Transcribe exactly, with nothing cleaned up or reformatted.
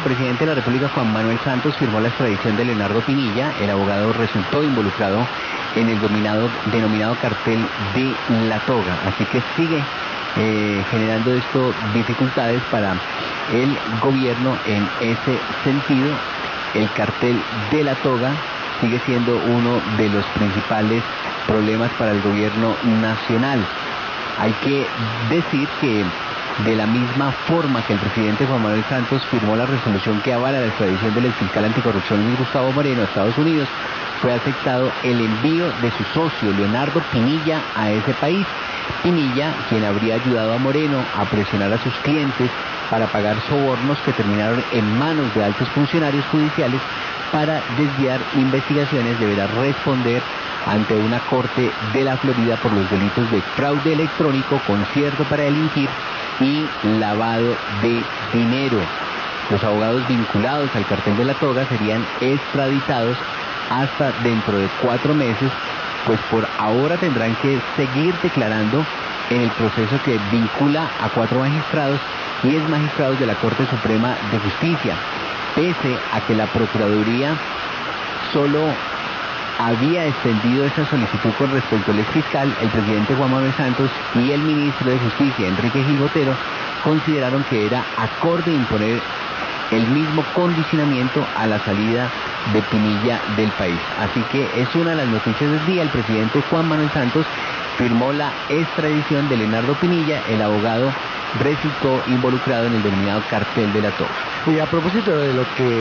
el presidente de la República, Juan Manuel Santos, firmó la extradición de Leonardo Pinilla. El abogado resultó involucrado en el dominado, denominado cartel de La Toga. Así que sigue eh, generando esto dificultades para el gobierno en ese sentido. El cartel de La Toga sigue siendo uno de los principales problemas para el gobierno nacional. Hay que decir que de la misma forma que el presidente Juan Manuel Santos firmó la resolución que avala la extradición del exfiscal anticorrupción Luis Gustavo Moreno a Estados Unidos, fue aceptado el envío de su socio Leonardo Pinilla a ese país. Pinilla, quien habría ayudado a Moreno a presionar a sus clientes para pagar sobornos que terminaron en manos de altos funcionarios judiciales para desviar investigaciones, deberá responder ante una corte de la Florida por los delitos de fraude electrónico, concierto para delinquir y lavado de dinero. Los abogados vinculados al cartel de La Toga serían extraditados hasta dentro de cuatro meses, pues por ahora tendrán que seguir declarando en el proceso que vincula a cuatro magistrados y ex magistrados de la Corte Suprema de Justicia, pese a que la Procuraduría solo había extendido esa solicitud con respecto al exfiscal. El presidente Juan Manuel Santos y el ministro de Justicia, Enrique Gil Botero, consideraron que era acorde imponer el mismo condicionamiento a la salida de Pinilla del país. Así que es una de las noticias del día. El presidente Juan Manuel Santos firmó la extradición de Leonardo Pinilla. El abogado resultó involucrado en el denominado cartel de La Toga. Y a propósito de lo que